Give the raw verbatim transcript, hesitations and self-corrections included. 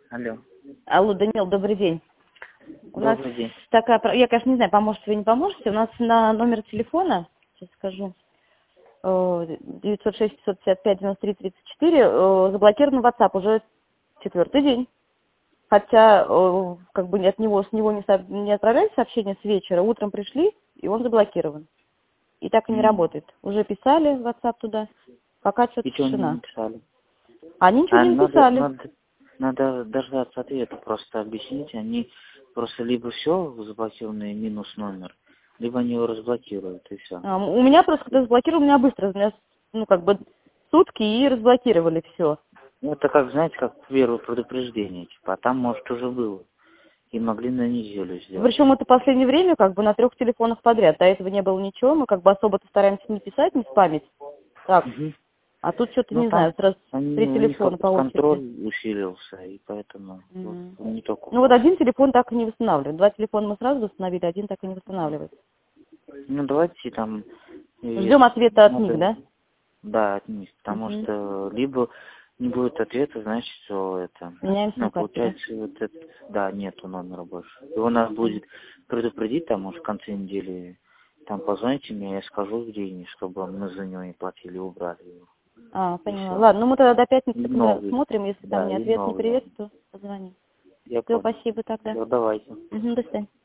Алло. Алло, Данил, добрый день. У нас Добрый день. такая, про- я, конечно, не знаю, поможете вы, не поможете. У нас на номер телефона, сейчас скажу, э, девятьсот шесть пятьсот пятьдесят пять девяносто три тридцать четыре, э, заблокирован WhatsApp уже четвертый день. Хотя, э, как бы от него, с него не, со- не отправляли сообщения с вечера, утром пришли, и он заблокирован. И так и не М. работает. Уже писали в WhatsApp туда, пока что-то И что они не тишина. написали? Они ничего А не надо, написали. надо, надо дождаться ответа, просто объяснить. Они просто либо все заблокированные минус номер, либо они его разблокируют, и все. А, У меня просто, когда заблокировали, у меня быстро, у меня, ну, как бы, сутки и разблокировали все. Ну, это как, знаете, как первое предупреждение, типа, а там, может, уже было. И могли на неделю сделать. Причем это в последнее время, как бы, на трех телефонах подряд. До этого не было ничего, мы, как бы, особо-то стараемся не писать, не спамить. Так, Мгм. а тут что-то, Ну, не знаю, там сразу они, три у них телефона по как-то контроль очереди. усилился, и поэтому вот, Мгм. не только у Ну, вот вас. один телефон так и не восстанавливает. Два телефона мы сразу восстановили, один так и не восстанавливается. Ну, давайте там, Ждем если ответа от них, надо, да? да, от них, потому Угу. что либо не будет ответа, значит, что это, Меняем ну, сим-карту, да? получается, вот это, да, нету номера больше. Его надо будет предупредить, там, может, в конце недели, там, позвоните мне, я скажу в день, чтобы мы за него не платили, убрали его. А, И поняла. все. Ладно, ну мы тогда до пятницы И тогда новый, смотрим, если там да, ни и ответ, ни новый. привет, то позвоним. Я Все, понял. спасибо тогда. Все, давайте. Угу, до свидания.